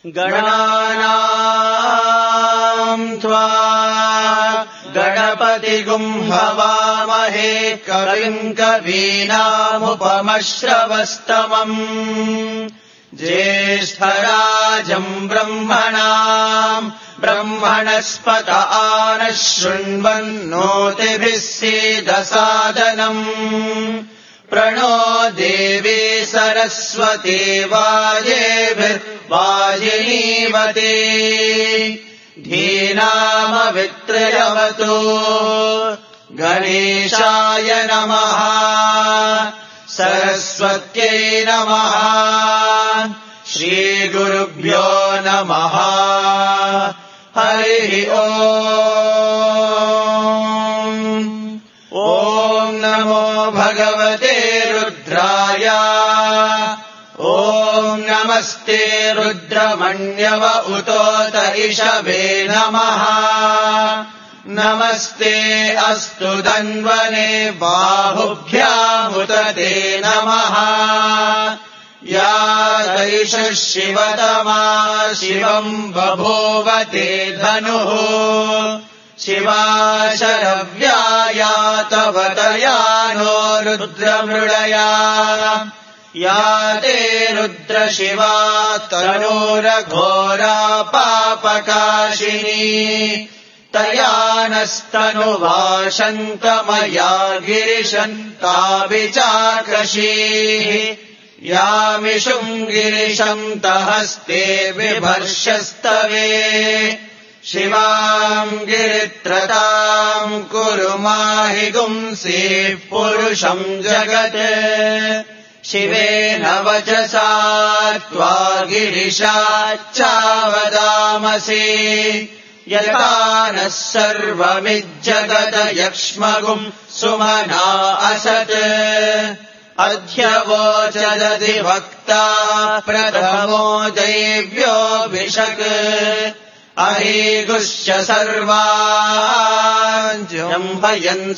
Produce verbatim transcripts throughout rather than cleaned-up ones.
गणानाम् त्वा गणपतिगुं हवामहे कविम् कवीनामुपमश्रवस्तमम् ज्येष्ठराजम् ब्रह्मणाम् ब्रह्मणस्पत आनः शृण्वन्नोतिभिः सीदसादनम् प्रणो देवी सरस्वती वाजेभिर्वाजिनीवती धीनामवित्रयवतु गणेशाय नमः सरस्वत्यै नमः श्रीगुरुभ्यो नमः हरिः ओम् ॐ नमो भगवते रुद्राय ॐ नमस्ते रुद्रमण्यव उतोत इषवे नमः नमस्ते अस्तु धन्वने बाहुभ्यामुत ते नमः या दैषः शिवतमा शिवम् बभूव ते धनुः शिवा शरव्याया तव तया नो रुद्रमृडया या ते रुद्रशिवा तनोरघोरा पापकाशिनी तया नस्तनुवाशन्तमया गिरिशन्ताभिचाकशीः यामिषुम् गिरिशम् तहस्ते बिभर्षस्तवे शिवाम् गिरित्रताम् कुरु माहि गुंसीः पुरुषम् जगत् शिवेन वचसा त्वा गिरिशाच्चावदामसि यथा नः सर्वमिज्जगद यक्ष्मगुम् सुमना असत् अध्यवोचदधिवक्ता प्रथमो दैव्योऽभिषक् अहीगुश्च सर्वान् जम्भयन्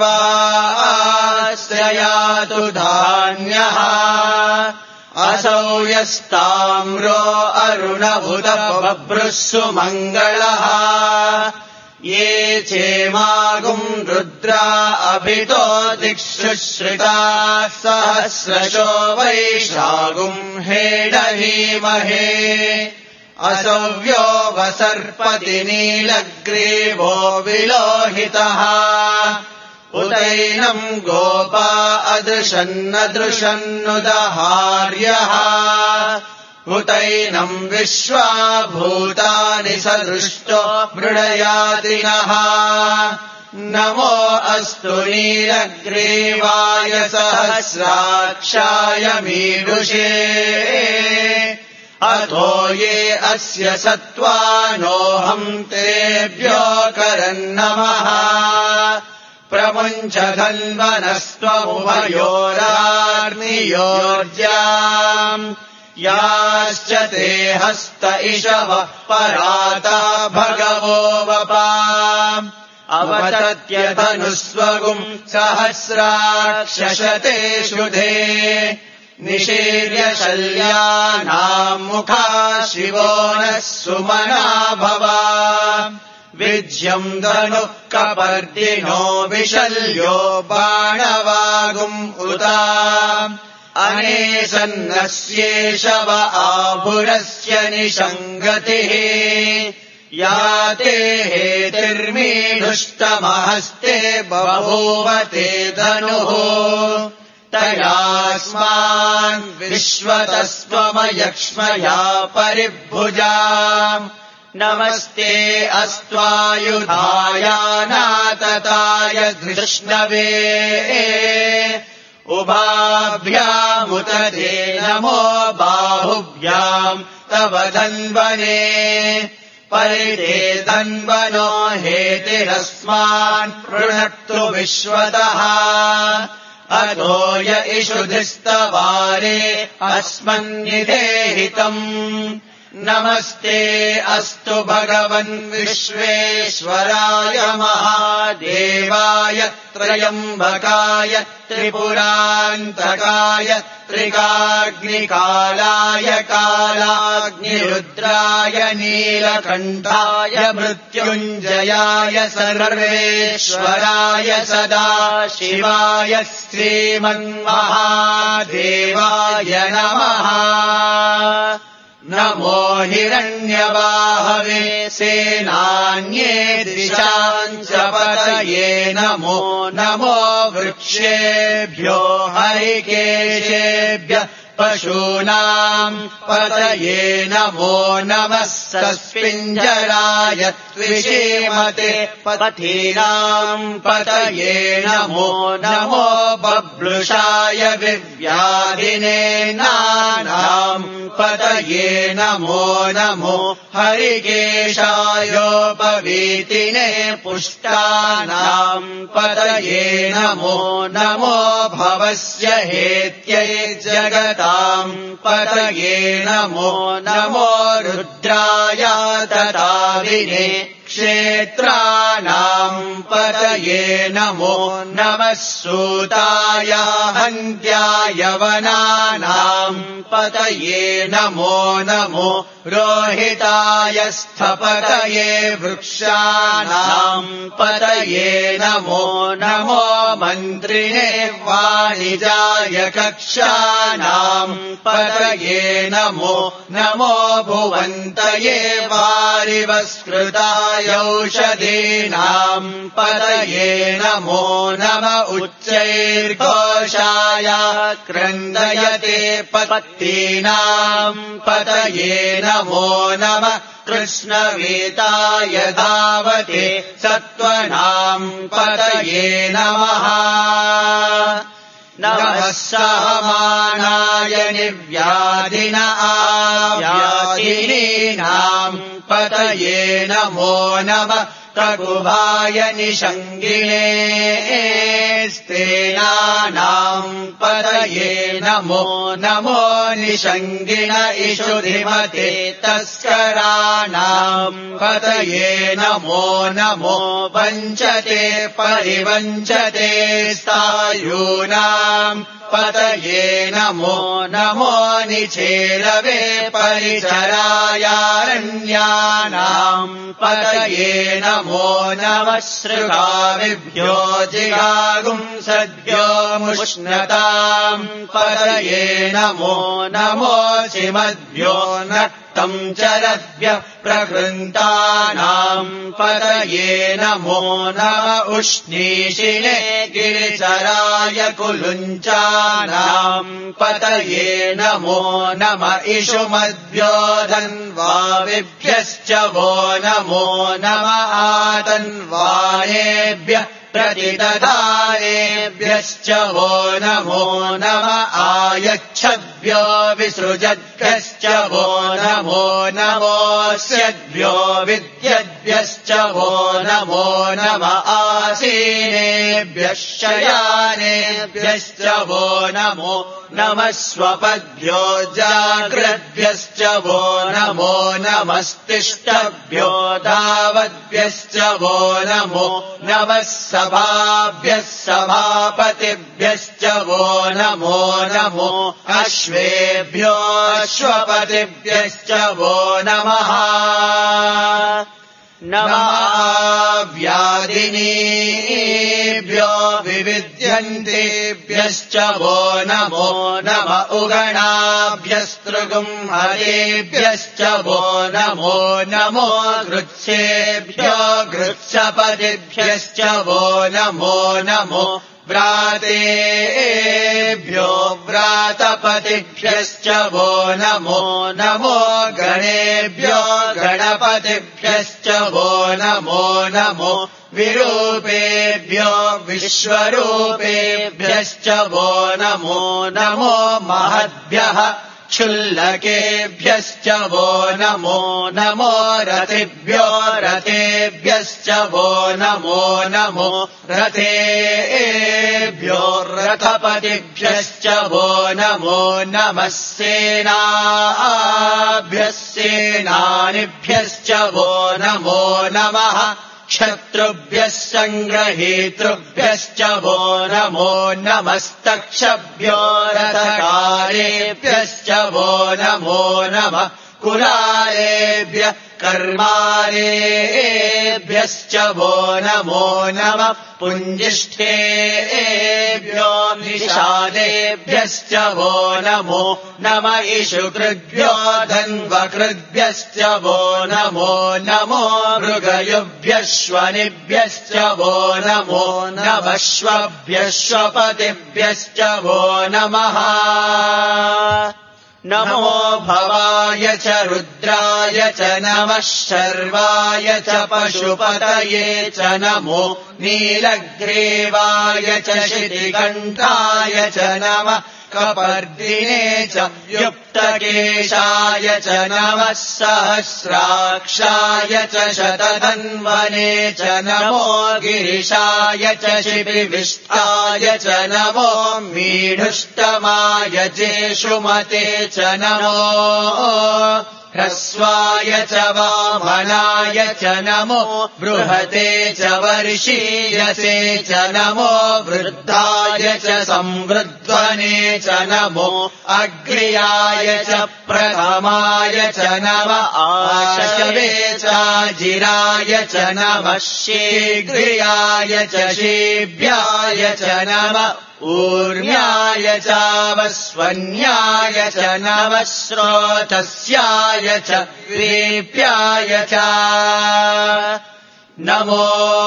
सर्वाश्रयातु धान्यः असौ यस्ताम्रो अरुणभुत बभ्रुः सुमङ्गलः ये चेमागुम् रुद्रा अभितो दिक्षुश्रिताः सहस्रशो वैशागुम् हेडहीमहे असव्यो वसर्पति नीलग्रीवो विलोहितः उदैनम् गोपा अदृशन्नदृशन्नुदहार्यः उतैनम् विश्वा भूतानि सदृष्टो मृडयादिनः नमो अस्तु नीलग्रीवाय सहस्राक्षाय मीडुषे अथो ये अस्य सत्त्वानोऽहम् तेभ्यो करन्नमः प्रमुञ्च धन्वनस्त्वमुभयोरार्नियोर्जाम् याश्च ते हस्त इषवः पराता भगवो वपा अवतत्य धनुस्वगुम् सहस्राक्षशते शुधे निशीर्य शल्यानाम् मुखा शिवो नः सुमना भवा विज्यम् धनुः कपर्दिनो विशल्यो बाणवागुम् उता अनेसन्नस्येषव आभुरस्य निषङ्गतिः या ते हेतिर्मीढुष्टमहस्ते बभूव ते धनुः तयास्मान् विश्वतस्त्वमयक्ष्मया परिभुजा नमस्ते अस्त्वायुधायानातताय धृष्णवे उभाभ्यामुत ते नमो बाहुभ्याम् तव धन्वने परिते धन्वनो हेतिरस्मान् पृणक्तु विश्वतः अधो य इषुधिस्तवारे अस्मन्निदेहितम् नमस्ते अस्तु भगवन् विश्वेश्वराय महादेवाय त्रयम्बकाय त्रिपुरान्तकाय त्रिकाग्निकालाय कालाग्निरुद्राय नीलकण्ठाय मृत्युञ्जयाय सर्वेश्वराय सदाशिवाय श्रीमन्महादेवाय नमः। नमो हिरण्यबाहवे सेनान्ये दिशाञ्च पतये नमो नमो वृक्षेभ्यो हरिकेशेभ्यः पशूनाम् पतये नमो नमः सस्पिञ्जराय त्विषीमते पथीनाम् पतये नमो नमो बभ्रुषाय विव्याधिने नानाम् पतये नमो नमो हरिकेशायोपवीतिने पुष्टानाम् पतये नमो नमो भवस्य हेत्यै जगताम् पतये नमो नमो रुद्राय तदाविने क्षेत्राणाम् पतये नमो नमः सूताय हन्त्याय वनानाम् पतये नमो नमो रोहिताय स्थपतये वृक्षाणाम् पतये नमो नमो मन्त्रिणे वाणिजाय कक्षाणाम् पतये नमो नमो भुवन्तये वारिवस्कृताय औषधीनाम् पतये नमो नम उच्चैर्घोषाय क्रन्दयते पत्तीनाम् पतये नमो नम कृष्णवेताय धावते सत्त्वनाम् पतये नमः। नमः सहमानाय निव्याधिन आव्याधिनीनाम् पतये नमो नमः प्रगुभाय निषङ्गिणे स्तेनानाम् पतये नमो नमो निषङ्गिण इषुधिमते तस्कराणाम् पतये नमो नमो वञ्चते परिवञ्चते स्थायूनाम् पतये नमो नमो निचेलवे परिचरायारण्यानाम् पतये नमो नमः शृगाविभ्यो जिगागुंसद्भ्यो मुष्णताम् पतये नमो नमो चिमद्भ्यो नक्तम् चरद्भ्यः प्रकृन्तानाम् पतये नमो नम उष्णीषिणे गिरिचराय कुलुञ्चानाम् पतये नमो नम इषुमद्भ्यो धन्वाविभ्यश्च वो नमो नम आतन्वानेभ्यः प्रतिदधानेभ्यश्च वो नमो नम आयच्छद्भ्यो विसृजद्भ्यश्च वो नमो नमोऽस्यद्भ्यो विद्यद्भ्यश्च वो नमो नम आसीनेभ्यः शयानेभ्यश्च वो नमो नमः स्वपद्भ्यो जाग्रद्भ्यश्च वो नमो नमस्तिष्ठभ्यो धावद्भ्यश्च वो नमो नमः सभाभ्यः सभापतिभ्यश्च वो नमो नमो अश्वेभ्यो अश्वपतिभ्यश्च वो नमः। नमः व्याधिनीभ्यो विविध्यन्तेभ्यश्च वो नमो नम उगणाभ्यस्तृगुंहरेभ्यश्च वो नमो नमो गृच्छेभ्यो गृच्छपतिभ्यश्च वो नमो नमो व्रातेभ्यो व्रातपतिभ्यश्च वो नमो नमो गणेभ्यो गणपतिभ्यश्च वो नमो नमो विरूपेभ्यो विश्वरूपेभ्यश्च वो नमो नमो महद्भ्यः क्षुल्लकेभ्यश्च वो नमो नमो रथेभ्यो रथेभ्यश्च वो नमो नमो रथेभ्यो रथपतिभ्यश्च वो नमो नमः सेनाभ्यः सेनानिभ्यश्च वो नमो नमः क्षत्रुभ्यः सङ्ग्रहेतृभ्यश्च वो नमो नमस्तक्षभ्यो रथकारेभ्यश्च वो नमो नमः कुलालेभ्यः कर्मारेभ्यश्च वो नमो नमः पुञ्जिष्ठेभ्यो निषादेभ्यश्च वो नमो नम इषुकृद्भ्यो धन्वकृद्भ्यश्च वो नमो नमो मृगयुभ्यश्वनिभ्यश्च वो नमो नमश्वभ्यश्वपतिभ्यश्च वो नमः नमो भवाय च रुद्राय च नमः शर्वाय च पशुपतये च नमो नीलग्रीवाय च शितिकण्ठाय च नमः कपर्दिने च युक्तकेशाय च नमः सहस्राक्षाय च शतधन्वने च नमो गिरिशाय च शिबिविष्टाय च नमो मीढुष्टमाय जेषुमते च नमो ह्रस्वाय च वामनाय च नमो बृहते च वर्षीयसे च नमो वृद्धाय च संवृध्वने च नमो अग्र्याय च प्रथमाय च नम आशवे चाजिराय च नमः शीघ्र्याय च शीभ्याय च नम ऊर्म्याय चावस्वन्याय च नमः स्रोतस्याय च वीप्याय च नमो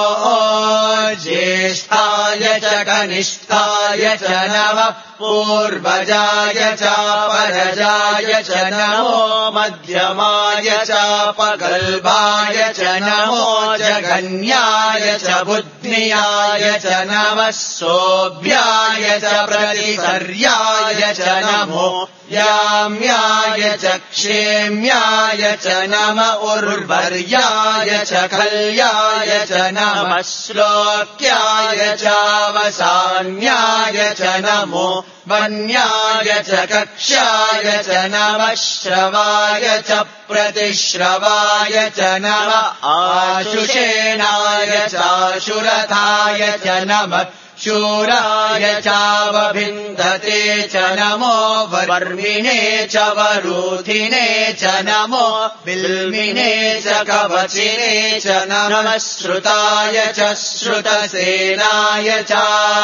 ज्येष्ठाय च कनिष्ठाय च नमः पूर्वजाय चापरजाय च नमो मध्यमाय चापगल्भाय च नमो जगन्याय च बुद्ध्याय च नमः सोऽभ्याय च प्रतिसर्याय च नमो याम्याय च क्षेम्याय च नम उर्वर्याय च कल्याय च नमः श्लोक्याय चावसान्याय च नमो वन्याय च कक्ष्याय च नमः श्रवाय च प्रतिश्रवाय च नमः आशुषेणाय चाशुरथाय च नमः शूराय चावभिन्दते च नमो वर्मिणे च वरूथिने च नमो बिल्मिने च कवचिने च नमः श्रुताय च श्रुतसेनाय च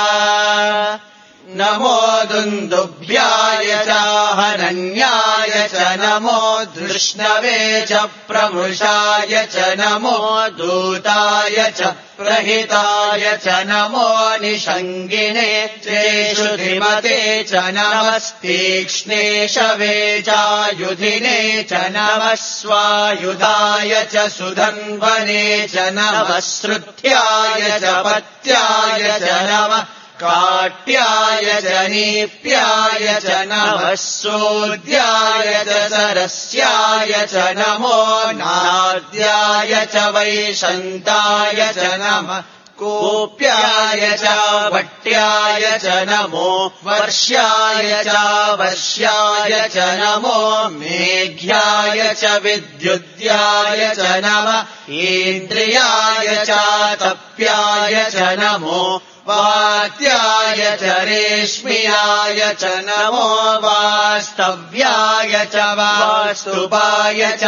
नमो दुन्दुभ्याय चाहनन्याय च नमो धृष्णवे च प्रमृषाय च नमो दूताय च प्रहिताय च नमो निषङ्गिने चेषुधिमते च नमस्तीक्ष्णे शवे चायुधिने च नमः स्वायुधाय च सुधन्वने च नमः श्रुत्याय च पत्याय च नमः काट्याय च नीप्याय च नमः सोद्याय च सरस्याय च नमो नाद्याय च वैशन्ताय च नमः कोप्याय च भट्याय च नमो वर्ष्याय च वर्ष्याय च नमो मेघ्याय च विद्युद्याय च नमः इन्द्रियाय च तप्याय च नमो वात्याय च रेश्म्याय च नमो वास्तव्याय च वास्तुपाय च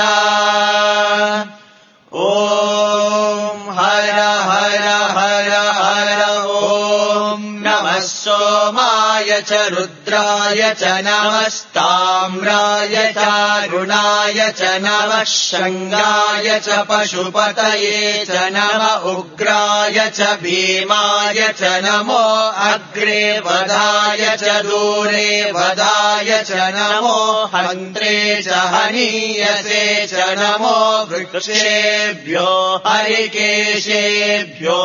ॐ हर हर हर हर ॐ नमः सोमाय च रुद्राय च नमस्ताम्राय चारुणाय च नमः शङ्गाय च पशुपतये च नम उग्राय च भीमाय च नमो अग्रे वधाय च दूरे वधाय च नमो हन्त्रे च हनीयसे च नमो वृक्षेभ्यो हरिकेशेभ्यो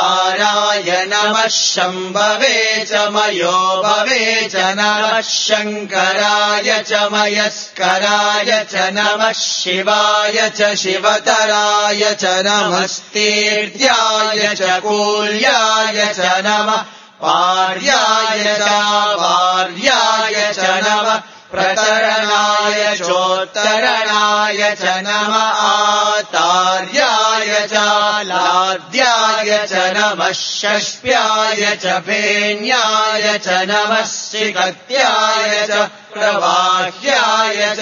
नमस्ताराय नमः शम्भवे च मयो भवे च नमः शङ् शङ्कराय च मयस्कराय च नमः शिवाय च शिवतराय च नमस्तेर्याय च कूल्याय च नमः पार्याय च वार्याय च नमः प्रतरणाय चोत्तरणाय च नमः आतार्याय च लाद्याय च नमः षष्प्याय च फेन्याय च नमः सिकत्याय च प्रवाह्याय च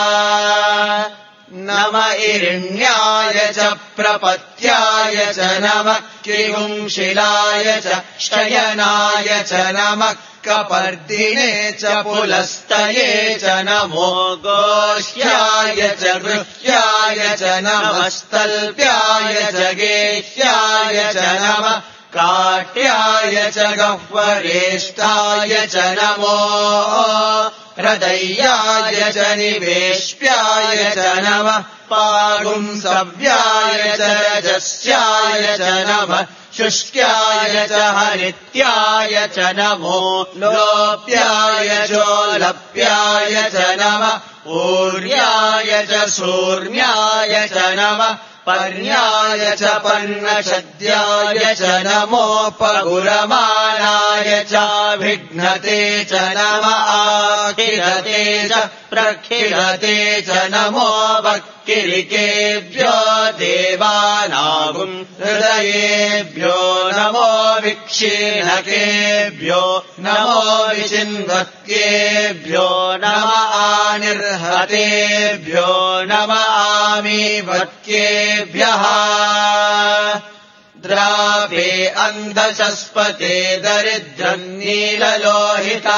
नम इरिण्याय च प्रपत्याय च नमः किगुंशिलाय च शयनाय च नमः कपर्दिने च पुलस्तये च नमो गोष्याय च गृह्याय च नमस्तल्प्याय च गेह्याय च नमः काट्याय च गह्वरेष्ठाय च नमो हृदयाय च निवेश्याय च नमः पागुंसव्याय च रजस्याय च नमः शुष्क्याय च हरित्याय च नमो लोप्याय चोलप्याय च नमः ऊर्याय च सूर्ण्याय च नमः पर्याय च पर्णशद्याय च नमोपगुरमाणाय च विघ्नते च नमः आखिरते च प्रखिरते च नमो वक्किरिकेभ्यो देवानागुम् हृदयेभ्यो नमो विक्षीणकेभ्यो नमो विचिन्वत्केभ्यो नमः आनिर्हतेभ्यो नमः आमीवत्केभ्यः द्रापे अन्धशस्पते दरिद्रम् नीललोहिता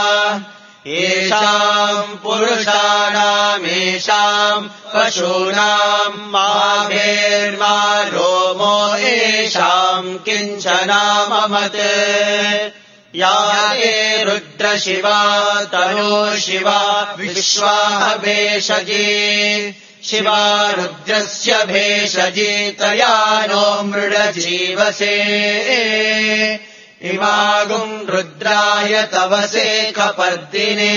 येषाम् पुरुषाणामेषाम् पशूनाम् माभेर्मा रोमो येषाम् किञ्चनाममत् या ये रुद्रशिवा तनो शिवा विश्वाः भेषजी शिवा रुद्रस्य भेषजी तया नो मृडजीवसे इमागुम् रुद्राय तवसे कपर्दिने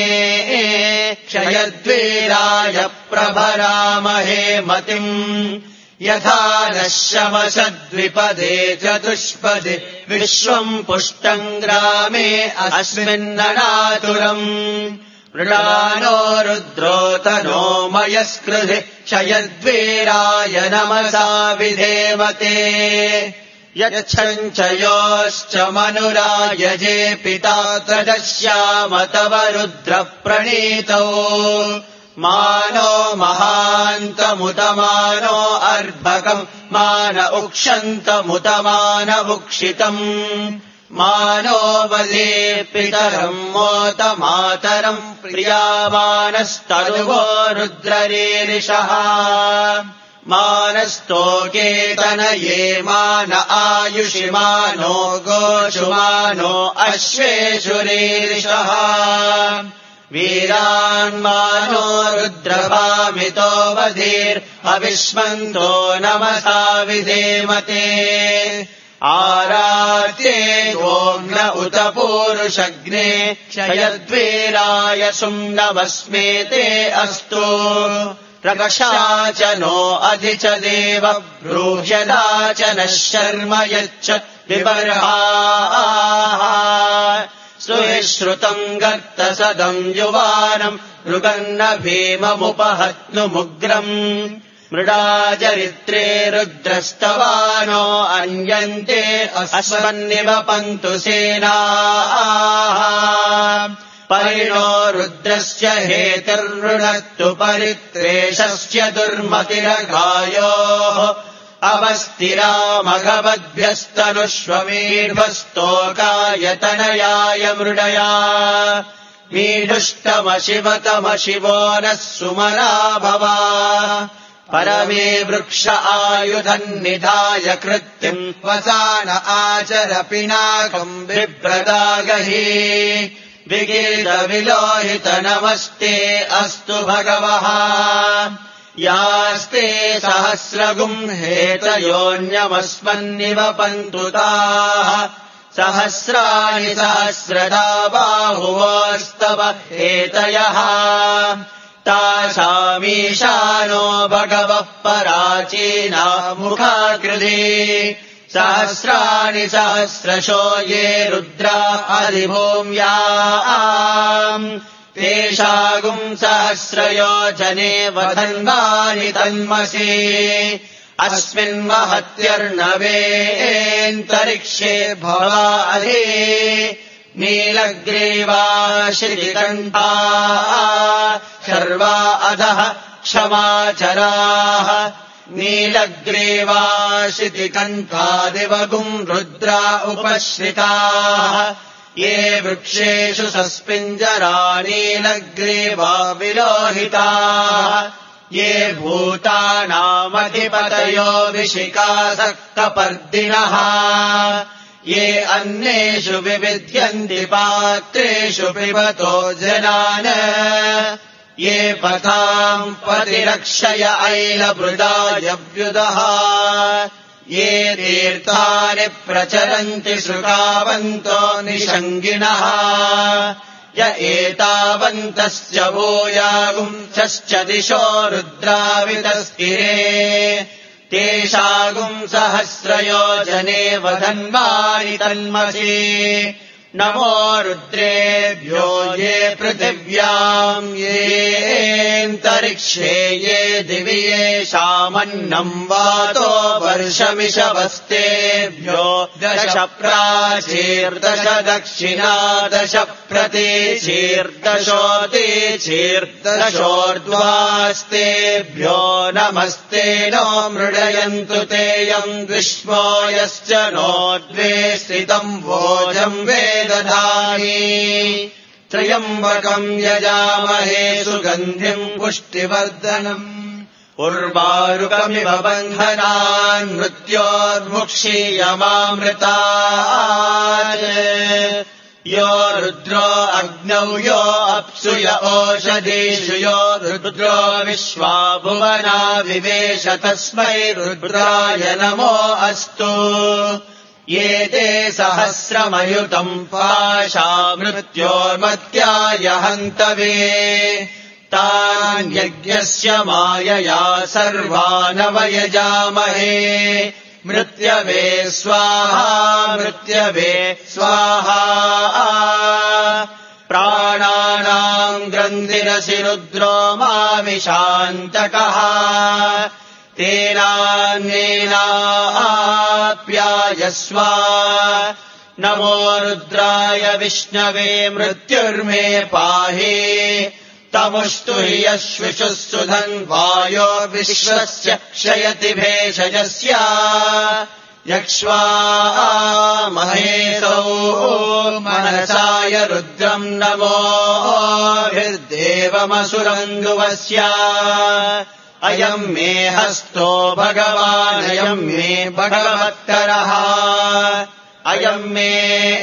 क्षयद्वीराय प्रभरामहे मतिम् यथा नः शमशद्विपदे चतुष्पदे विश्वम् पुष्टम् ग्रामे अस्मिन्ननातुरम् मृडानो रुद्रोतनो मयस्कृधि क्षयद्वीराय नमसा विधेमते यच्छञ्चयोश्च मनुरायजे पिता तदश्याम तव रुद्रप्रणीतौ मानो महान्तमुतमानो अर्भकम् मान उक्षन्तमुतमान उक्षितम् मानो वले पितरम् मोत मातरम् प्रियामानस्तनुवो रुद्ररीरिषः मानस्तोकेतनये मान आयुषि मानो गोषुमानो अश्वेषुरीरिषः वीरान्मानो रुद्रभामितो वधीर्हविष्मन्तो नमसा विधेमते आराध्ये गोग्न उत पूरुषग्ने क्षयद्वीराय सुम्नवस्मेते अस्तु प्रकषा च नो अधि च देव ब्रूह्यदा च नः शर्म यच्च विबर्हाः सुश्रुतम् गर्तसदम् युवानम् ऋगन्न भीममुपहत्नुमुग्रम् मृडाचरित्रे रुद्रस्तवानो अन्यन्ते अस्मन्निवपन्तु सेनाः परिणो रुद्रस्य हेतिर्वृणत्तु परित्रेषस्य दुर्मतिरघायोः अवस्तिरामघवद्भ्यस्तनुष्वमीढ्वस्तोकायतनयाय मृडया मीढुष्टमशिवतमशिवो नः सुमना भवा परमे वृक्ष आयुधन्निधाय कृत्तिम् वसान आचर पिनाकम् बिभ्रदागहि विगीतविलोहित नमस्ते अस्तु भगवः यास्ते सहस्रगुम् हेतयोऽन्यमस्मन्निवपन्तु ताः सहस्राणि सहस्रदा बाहुवोस्तव एतयः तासामीशानो भगवः पराचीना मुखाकृति सहस्राणि सहस्रशो ये रुद्रा अधिभूम्याम् तेषागुम् सहस्रयोजने वधन्वानि तन्मसि अस्मिन्महत्यर्णवेऽन्तरिक्षे भवा अधि नीलग्रीवा श्रीकण्ठा सर्वा अधः क्षमाचराः नीलग्रीवा शितिकण्ठादिवगुम् रुद्रा उपश्रिताः ये वृक्षेषु सस्पिञ्जरा नीलग्रीवा विलोहिताः ये भूतानामधिपतयो विशिखासक्तपर्दिनः ये अन्येषु विविध्यन्ति पात्रेषु पिबतो जनान् ये पथाम् पतिरक्षय ऐलभृदायव्युदः ये तीर्थानि प्रचरन्ति श्रुकावन्तो निषङ्गिणः य एतावन्तस्य भूयागुंसश्च दिशो रुद्रावितस्थिरे तेषागुम् सहस्रयोजने वधन्वानि तन्मसि नमो रुद्रेभ्यो ये पृथिव्याम् येऽन्तरिक्षे ये दिवि येषामन्नम् वातो वर्षमिषवस्तेभ्यो दश प्राचीर्दश दक्षिणा दश प्रतीचीर्दशोतीचीर्दशोर्ध्वास्तेभ्यो नमस्ते नो मृडयन्तु तेयम् विश्वो यश्च नो द्वे स्थितम् भोजम् वेदधानि त्र्यम्बकम् यजामहे सुगन्धिम् पुष्टिवर्धनम् उर्वारुकमिव बन्धनान् मृत्योर्मुक्षीयमामृतात् यो रुद्रो अग्नौ यो अप्सु य ओषधीषु यो रुद्रो विश्वा भुवना विवेश तस्मै रुद्राय नमो अस्तु ये ते सहस्रमयुतम् पाशा मृत्योर्मत्याय हन्तवे तान् यज्ञस्य मायया सर्वानवयजामहे मृत्यवे स्वाहा मृत्यवे स्वाहा प्राणानाम् ग्रन्थिरसि रुद्रो माविशान्तकः तेनान्येनाप्यायस्व नमो रुद्राय विष्णवे मृत्युर्मे पाहि तमुस्तु हि यश्विषुः सुधन्वायो विश्वस्य क्षयति भेषजस्य यक्ष्वा महेशौ मनसाय रुद्रम् नमोभिर्देवमसुरन्दुवस्य अयम् मे हस्तो भगवानयम् मे भगवत्तरः अयम् मे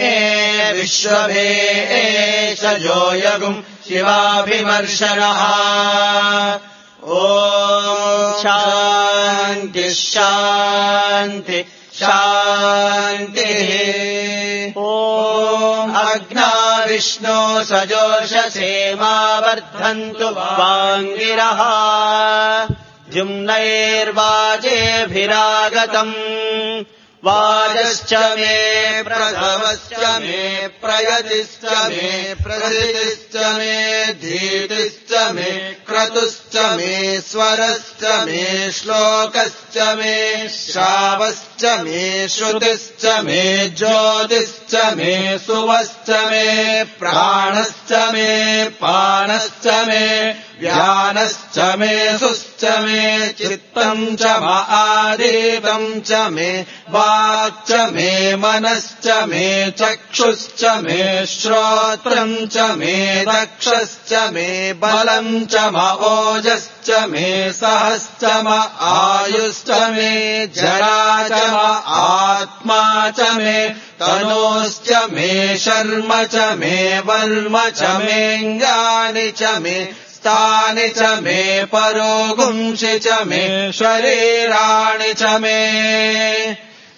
विश्वभेषजो यगुम् शिवाभिमर्शनः ॐ शान्ति शान्ति शान्तिः ॐ अग्ना विष्णो सजोषसेमावर्धन्तु वाङ्गिरः जुम्नैर्वाजेभिरागतम् वाजश्च मे प्रथमश्च मे प्रयतिश्च मे प्रहृतिश्च मे धीतिश्च मे क्रतुश्च मे स्वरश्च मे श्लोकश्च मे श्रावश्च मे श्रुतिश्च मे ज्योतिश्च मे सुवश्च मे प्राणश्च मे पाणश्च मे व्यानश्च मे सुश्च मे चित्तम् च महादीतम् च मे वाक् मे मनश्च मे चक्षुश्च मे श्रोत्रम् च मे दक्षश्च मे बलम् च मओजश्च मे सहश्च म आयुश्च मे जरा च म आत्मा च मे तनोश्च मे शर्म च मे वर्म च मेऽङ्गानि च मे तानि च मे परोगुंसि च मे शरीराणि च मे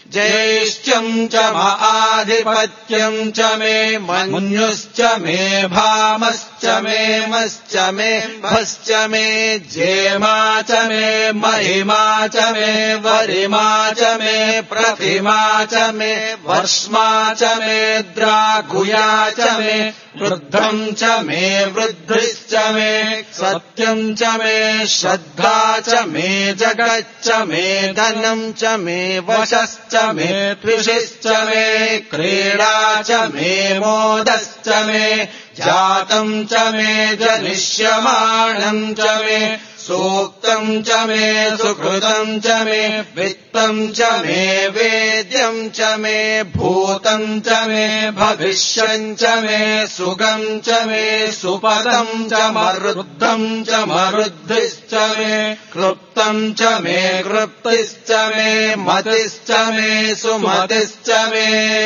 ज्येष्ठ्यम् च म आधिपत्यम् च मे मन्युश्च मे भामश्च मे मश्च मे भश्च मे जेमा च मे महिमा च मे वरिमा च मे प्रतिमा च मे वर्ष्मा च मे द्रागुया च मे वृद्धम् च मे वृद्धिश्च मे सत्यम् च मे श्रद्धा च मे जगच्च मे धनम् च मे वशश्च मे त्विषिश्च मे क्रीडा च मे मोदश्च मे जातम् च मे जनिष्यमाणम् च मे सूक्तम् च मे सुकृतम् च मे वित्तम् च मे वेद्यम् च मे भूतम् च मे भविष्यम् च मे सुगम् च मे सुपदम् च मरुद्धम् च मरुद्धिश्च मे क्लृप्तम् च मे कृप्तिश्च मे मतिश्च मे सुमतिश्च मे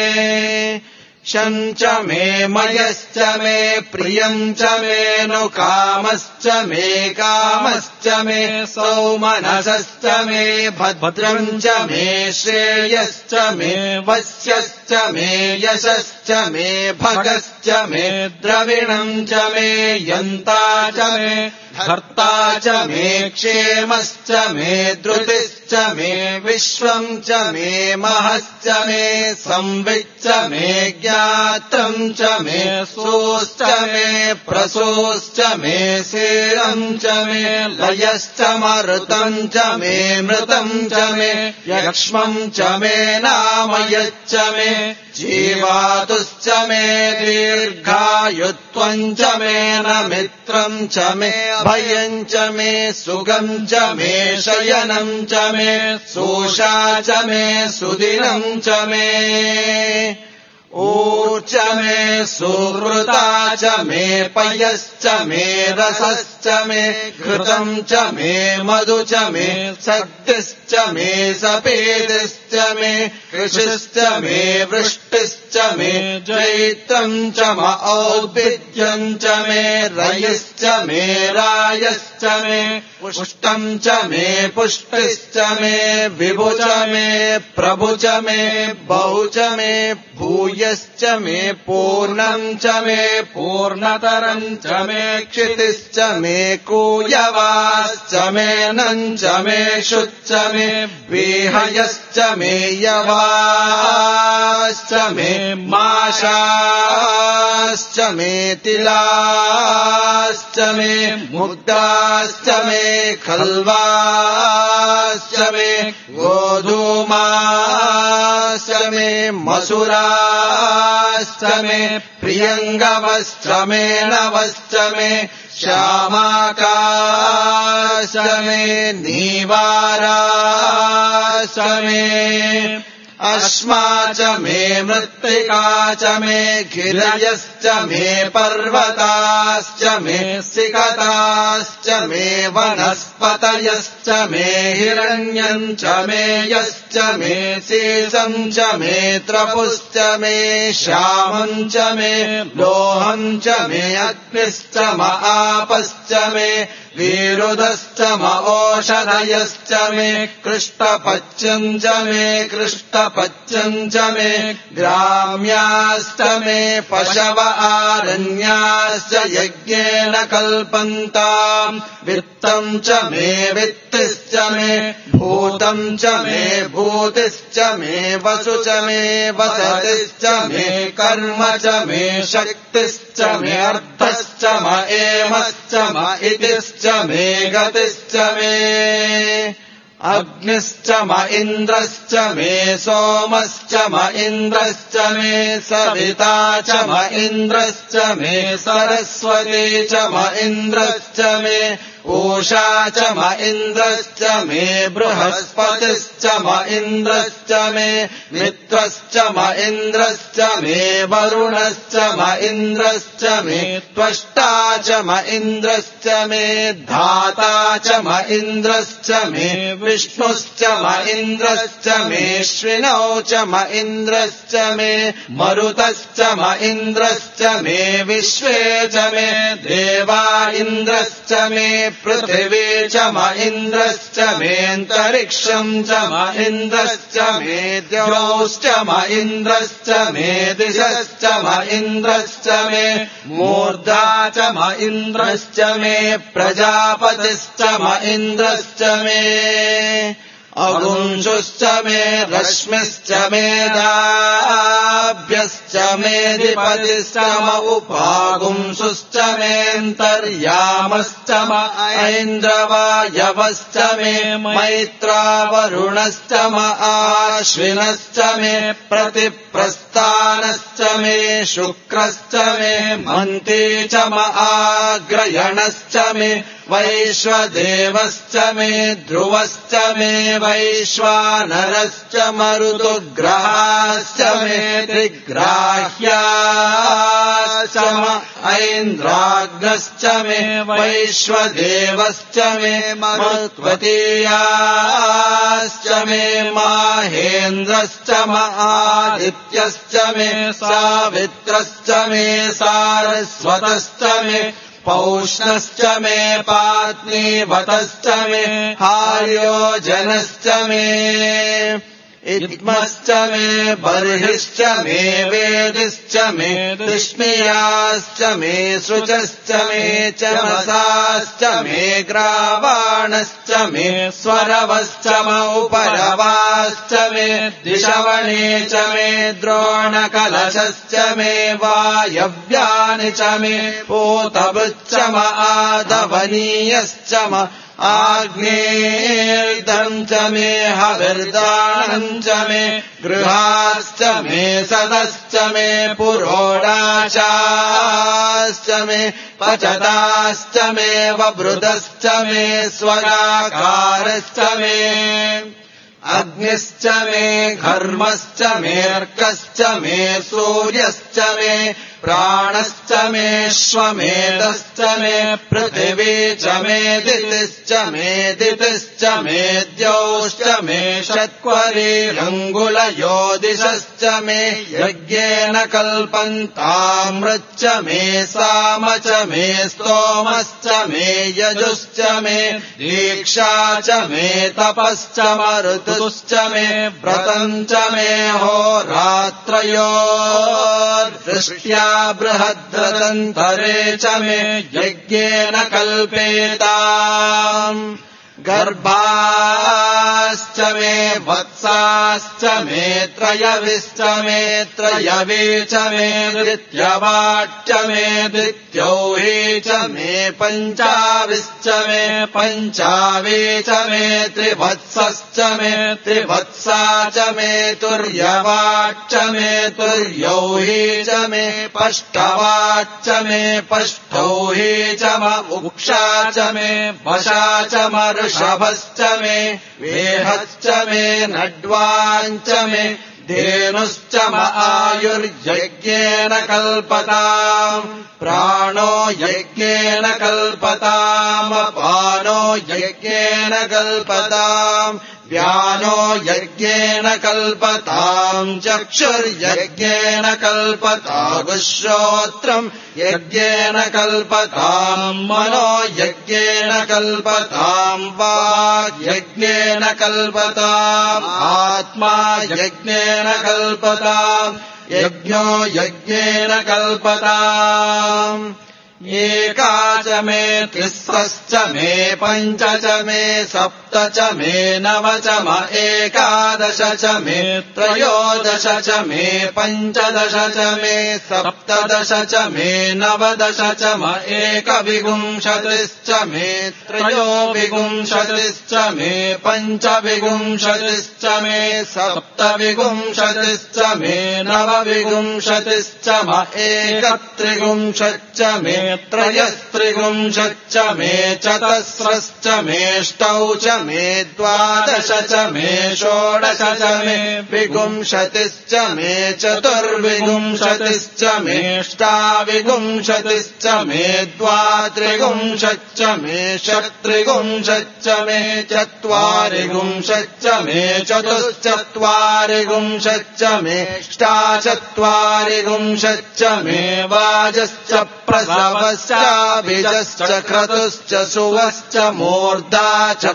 शम् च मे मयश्च मे प्रियम् च मे नु कामश्च मे कामश्च मे सौमनसश्च मे भद्रम् च मे श्रेयश्च मे वश्यश्च मे यशश्च मे भगश्च मे द्रविणम् च मे यन्ता च मे भर्ता च मे क्षेमश्च मे धृतिश्च मे विश्वम् च मे महश्च मे संविच्च मे ज्ञात्रम् च मे सोश्च मे प्रसोश्च मे शीलम् च मे लयश्च मरुतम् च मे मृतम् च मे यक्ष्मम् च मे नामयच्च मे जीवातुश्च मे दीर्घायुत्वम् च मे न मित्रम् च मे भयम् च मे सुगम् च मे शयनम् च मे सोषा च मे सुदिनम् च मे ऊर्च मे सुहृता च मे पयश्च मे रसश्च मे घृतम् च मे मधु च मे शक्तिश्च मे सपेदिश्च मे कृषिश्च मे वृष्टिश्च मे जैत्रम् च म औद्भिद्यम् च मे रयिश्च मे रायश्च मे पुष्टम् च मे पुष्टिश्च मे विभु च मे प्रभु च मे बहु च मे भूयश्च मे पूर्णम् च मे पूर्णतरम् च मे क्षितिश्च मे कूयवाश्च मे नम् च मे शुच्च मे विहयश्च मे यवाश्च मे माशाश्च मे तिलाश्च मे मुक्ताश्च मे खल्वाश्च मे गोधूमाश्च मे मसुराश्च मे प्रियङ्गवश्च मे नवश्च मे श्यामाकाश्च मे नीवाराश्च मे अश्मा च मे मृत्तिका च मे गिरयश्च मे पर्वताश्च मे सिकताश्च मे वनस्पतयश्च मे हिरण्यम् च मे यश्च मे शेषम् च मे त्रपुश्च मे श्यामम् च मे लोहम् च मे अग्निश्च म आपश्च मे वीरुदश्च म ओषधयश्च मे कृष्टपच्यम् च मे कृष्टपच्यम् च मे ग्राम्याश्च मे पशव आरण्याश्च यज्ञेन कल्पन्ताम् वित्तम् च मे वित्तिश्च मे भूतम् च मे भूतिश्च मे वसु च मे वसतिश्च मे कर्म च मे शक्तिश्च मे अर्थश्च म एमश्च म इतिश्च मे गतिश्च मे अग्निश्च म इन्द्रश्च मे सोमश्च म इन्द्रश्च मे सविता च म इन्द्रश्च मे सरस्वती च म इन्द्रश्च मे ऊषा च म इन्द्रश्च मे बृहस्पतिश्च म इन्द्रश्च मे मित्रश्च म इन्द्रश्च मे वरुणश्च म इन्द्रश्च मे त्वष्टा च म इन्द्रश्च मे धाता च म इन्द्रश्च मे विष्णुश्च म इन्द्रश्च मे श्विनौ च म इन्द्रश्च मे मरुतश्च म इन्द्रश्च मे विश्वे च मे देवा इन्द्रश्च मे पृथिवी च म इन्द्रश्च मेऽन्तरिक्षम् च म इन्द्रश्च मे द्यौश्च म इन्द्रश्च मे दिशश्च म इन्द्रश्च मे मूर्धा च म इन्द्रश्च मे प्रजापतिश्च म इन्द्रश्च मे अगुंशुश्च मे रश्मिश्च मेधाभ्यश्च मेधिपतिश्च म उपागुंशुश्च मेऽन्तर्यामश्च म ऐन्द्रवायवश्च मे मैत्रावरुणश्च म आश्विनश्च मे प्रतिप्रस्थानश्च मे शुक्रश्च मे मन्ती च म आग्रयणश्च मे वैश्वदेवश्च मे ध्रुवश्च मे वैश्वानरश्च मरुतुग्रहाश्च मे त्रिग्राह्याश्च म ऐन्द्राग्नश्च मे वैश्वदेवश्च मे मरुत्वतीयाश्च मे माहेन्द्रश्च म आदित्यश्च मे सावित्रश्च मे सारस्वतश्च मे पौष्णश्च मे पात्नीवतश्च मे हार्योजनश्च मे इद्मश्च मे बर्हिश्च मे वेदिश्च मे तिष्णियाश्च मे शुचश्च मे चमसाश्च मे ग्रावाणश्च मे स्वरवश्च म उपरवाश्च मे दिशवणे च मे द्रोणकलशश्च मे वायव्यानि च मे पूतभृच्च म आदवनीयश्च म आग्नेयम् च मे हविर्दानम् च मे गृहाश्च मे सदश्च मे पुरोडाशाश्च मे पचताश्च मे ववृतश्च मे स्वराकारश्च मे अग्निश्च मे घर्मश्च मेऽर्कश्च मे सूर्यश्च मे प्राणश्च मे श्वमेधश्च मे पृथिवी च मे दितिश्च मे दितिश्च मे द्यौश्च मे षट्क्वरीरङ्गुलयोदिशश्च मे यज्ञेन कल्पन्तामृच्च मे साम च मे स्तोमश्च मे यजुश्च मे दीक्षा च मे तपश्च मरुतुश्च मे व्रतम् च मे होरात्रयोर्दृष्ट्या बृहद्रतन्तरे च मे यज्ञेन कल्पेताम् गर्भाश्च मे वत्साश्च मे त्रयविश्च मे त्रयवी च मे द्वितीयवाट्च मे द्वितीयौही च मे पञ्चाविश्च मे पञ्चावी च मे त्रिवत्सश्च मे त्रिवत्सा च मे तुर्यवाट्च मे तुर्यौही च मे पष्टवाट्च मे पष्टौही च म उक्षा च मे वशा च मर ऋषभश्च मे वेहश्च मे नड्वाञ्च मे धेनुश्च म आयुर्यज्ञेन कल्पताम् प्राणो यज्ञेन कल्पताम् अपानो यज्ञेन कल्पताम् व्यानो यज्ञेन कल्पताम् चक्षुर्यज्ञेन कल्पताम् श्रोत्रम् यज्ञेन कल्पताम् मनो यज्ञेन कल्पताम् वाक् यज्ञेन कल्पताम् आत्मा यज्ञेन कल्पताम् यज्ञो यज्ञेन कल्पताम् एका च मे तिस्रश्च मे पञ्च च मे सप्त च मे नव च म एकादश च मे त्रयोदश च मे पञ्चदश च मे सप्तदश च मे नवदश च म एकविंशतिश्च मे त्रयोविंशतिश्च मे पञ्चविंशतिश्च मे सप्तविंशतिश्च मे नवविंशतिश्च म एकत्रिंशच्च मे त्रयस्त्रिंशच्च मे चतस्रश्च मेष्टौ च मे द्वादश च मे षोडश च मे विंशतिश्च मे चतुर्विंशतिश्च मेष्टाविंशतिश्च मे द्वात्रिंशच्च मे षट्त्रिंशच्च मे चत्वारिंशच्च मे चतुश्चत्वारिंशच्च मेष्टाचत्वारिंशच्च मे वाजश्च प्रसव नवश्चाभिजश्च क्रतुश्च सुवश्च मूर्धा च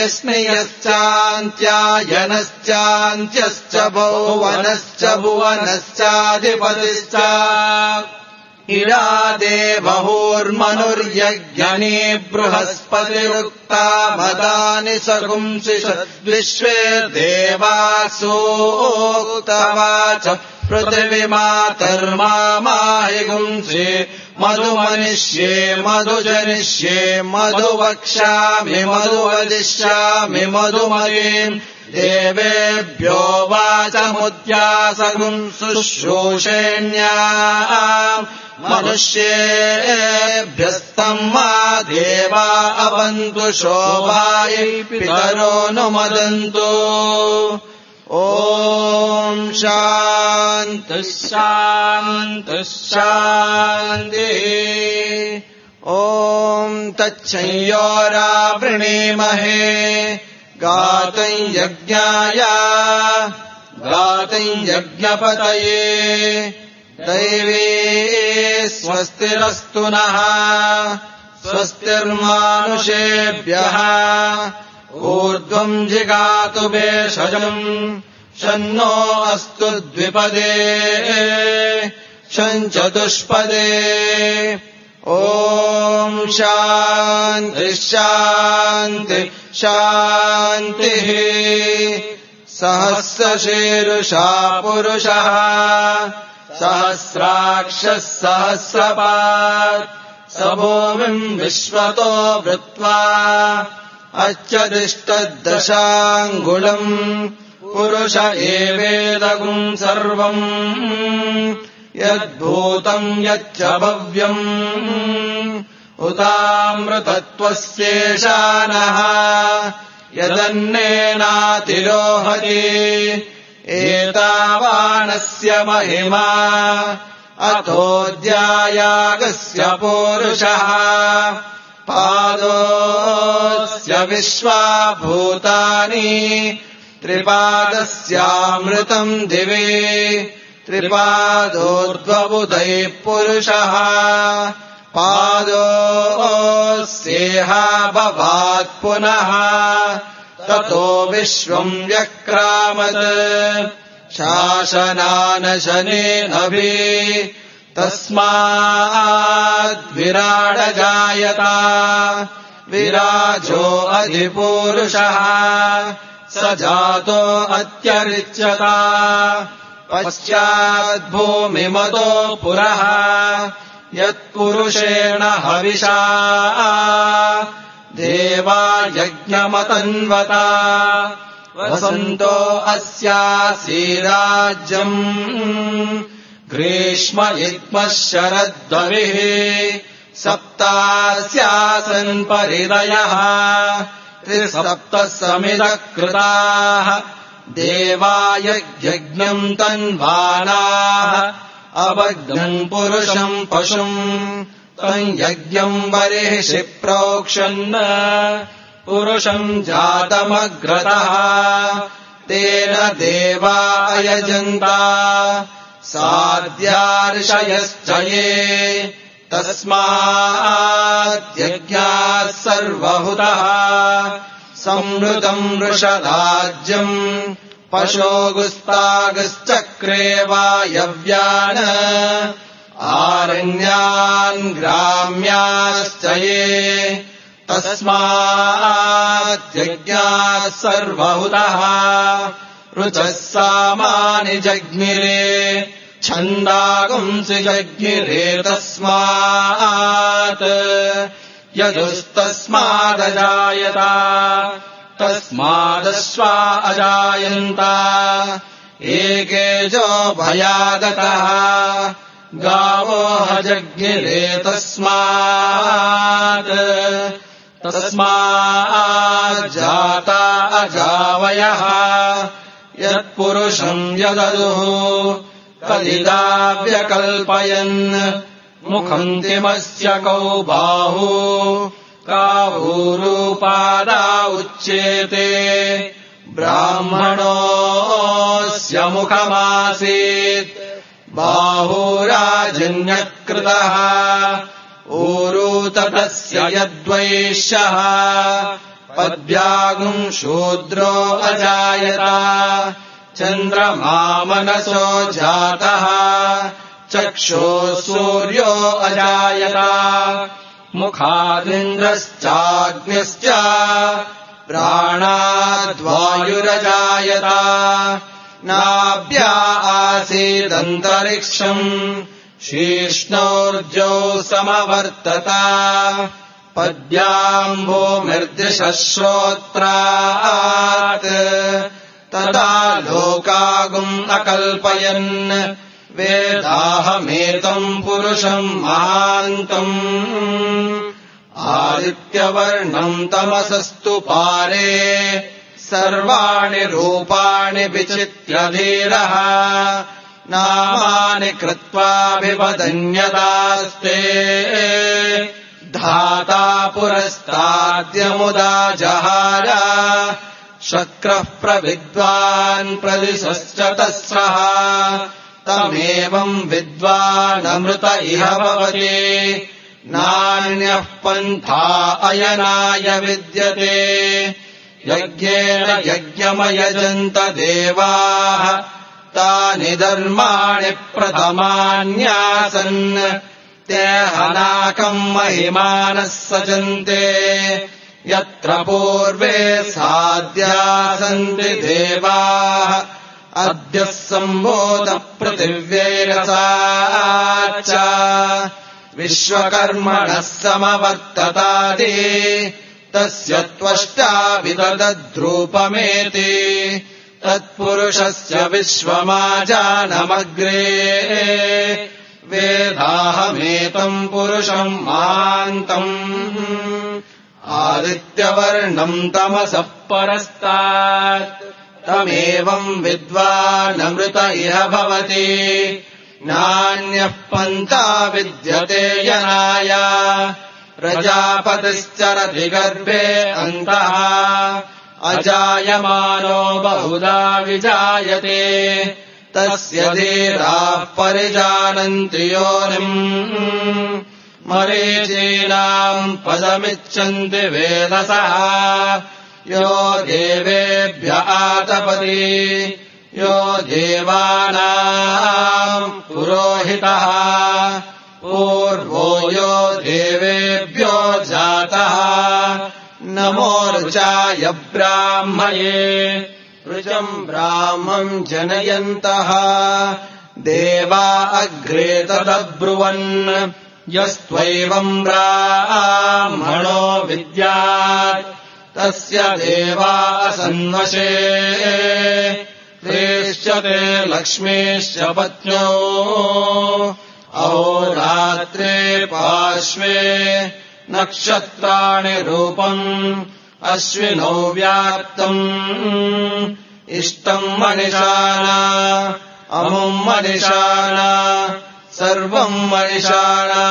व्यश्नियश्चान्त्यायनश्चान्त्यश्च भुवनश्च भुवनश्चाधिपतिश्च इडा देवहुर्मनुर्यज्ञनी बृहस्पतिरुक्ता मदानि सगुंसि विश्वे देवासोक्तवाच पृथिवीमातर्मामाहिगुंसि मधुमनिष्ये मधुजनिष्ये मधुवक्ष्यामि मधुवदिष्यामि मधुमयीम् देवेभ्यो वाचमुद्यासगुंसुश्रूषेण्या मनुष्येभ्यस्तम् मा देवा अवन्तु शोभायै पितरोऽनुमदन्तु ॐ शान्तिः शान्तिः शान्तिः ॐ तच्छंयोरावृणीमहे गातुम् यज्ञाय गातुम् यज्ञपतये दैवी स्वस्तिरस्तु नः स्वस्तिर्मानुषेभ्यः ऊर्ध्वम् जिगातु भेषजम् शन्नो अस्तु द्विपदे शञ्चतुष्पदे ॐ शान्तिः शान्तिः शान्तिः सहस्रशीर्षा पुरुषः सहस्राक्षः सहस्रपात् स भूमिम् विश्वतो वृत्वा अच्छदिष्टदशाङ्गुलम् पुरुष एवेदगुम् सर्वम् यद्भूतम् यच्च भव्यम् उतामृतत्वस्येषानः यदन्नेनातिरोहति एतावानस्य महिमा अथोऽध्यायागस्य पूरुषः पादोऽस्य विश्वाभूतानि त्रिपादस्यामृतम् दिवे त्रिपादोर्ध्वबुधैः पुरुषः पादोऽस्येह भवात् पुनः ततो विश्वम् व्यक्रामत् शासनानशनेनभि तस्माद्विराडजायता विराजो अधिपूरुषः स जातो अत्यरिच्यता पश्चाद्भूमिमतो पुरः यत्पुरुषेण हविषा देवा यज्ञमतन्वता वसन्तो अस्यासीराज्यम् ग्रीष्म इत्मः शरद्वविः सप्तास्यासन् परिदयः त्रिसप्तः समिदः कृताः देवा यज्ञम् तन्वानाः अभग्नम् पुरुषम् पशुम् तम् यज्ञम् बर्हिषि प्रोक्षन् पुरुषम् जातमग्रतः तेन देवा अयजन्ता साध्यार्षयश्च ये तस्माद्यज्ञाः सर्वहुतः संवृतम् वृषदाज्यम् पशोगुस्तागश्चक्रे वायव्यान् आरण्यान् ग्राम्याश्च ये तस्माद्यज्ञाः सर्वहुतः ऋचः सामानि जज्ञिरे छन्दागुंसि जज्ञिरे तस्मात् यजुस्तस्मादजायता तस्मादश्वा अजायन्त एकेजो भयागतः गावो जज्ञिरे तस्मात् तस्माज्जाता अजावयः यत्पुरुषम् यददुः तदिदाव्यकल्पयन् मुखम् किमस्य कौ बाहू कावूरूपादा उच्येते ब्राह्मणोऽस्य मुखमासीत् बाहूराजन्यकृतः ऊरूततस्य यद्वैश्यः पद्भ्यागुम् शूद्रो अजायत चन्द्रमा मनसो जातः चक्षुः सूर्यो अजायत मुखादिन्द्रश्चाग्निश्च प्राणाद्वायुरजायत नाभ्या आसीदन्तरिक्षम् शीर्ष्णोर्जौ समवर्तत पद्भ्याम्भूमिर्दृशः श्रोत्रात् तदा लोकागुम् अकल्पयन् वेदाहमेतम् पुरुषम् महान्तम् आदित्यवर्णम् तमसस्तु पारे सर्वाणि रूपाणि विचित्य धीरः नामानि कृत्वाभिवदन्यदास्ते धाता पुरस्ताद्यमुदा जहार शक्रः प्रविद्वान् प्रदिशश्च तस्रः तमेवम् विद्वानमृत इह भवति नान्यः पन्था अयनाय विद्यते यज्ञेन यज्ञमयजन्त देवाः तानि धर्माणि प्रथमान्यासन् ते हनाकम् महिमानः सजन्ते यत्र पूर्वे साध्या सन्ति देवाः अद्य सम्बोध पृथिव्यैरसा च विश्वकर्मणः समवर्ततादि तस्य त्वष्टा विदधद्रूपमेति तत्पुरुषस्य विश्वमाजानमग्रे वेदाहमेतम् पुरुषम् महान्तम् आदित्यवर्णम् तमसः परस्तात् तमेवम् विद्वानमृत इह भवति नान्यः पन्था विद्यते यनाय प्रजापतिश्चरति गर्भे अन्तः अजायमानो बहुधा विजायते तस्य धीराः परिजानन्ति योनिम् मरीचीनाम् पदमिच्छन्ति वेदसः यो देवेभ्य आतपति यो देवानाम् पुरोहितः पूर्वो यो देवेभ्यो जातः नमो ऋचाय ब्राह्मये ऋचम् ब्राह्मम् जनयन्तः देवा अग्रे तदब्रुवन् यस्त्वैवम् ब्राह्मणो विद्यात् तस्य देवा असन्वशे श्रेष्यते लक्ष्मीश्च पत्न्यो अहोरात्रे पार्श्वे नक्षत्राणि रूपम् अश्विनौ व्याप्तम् इष्टम् मनिषाणा अमुम् मनिषाणा सर्वम् मनिषाणा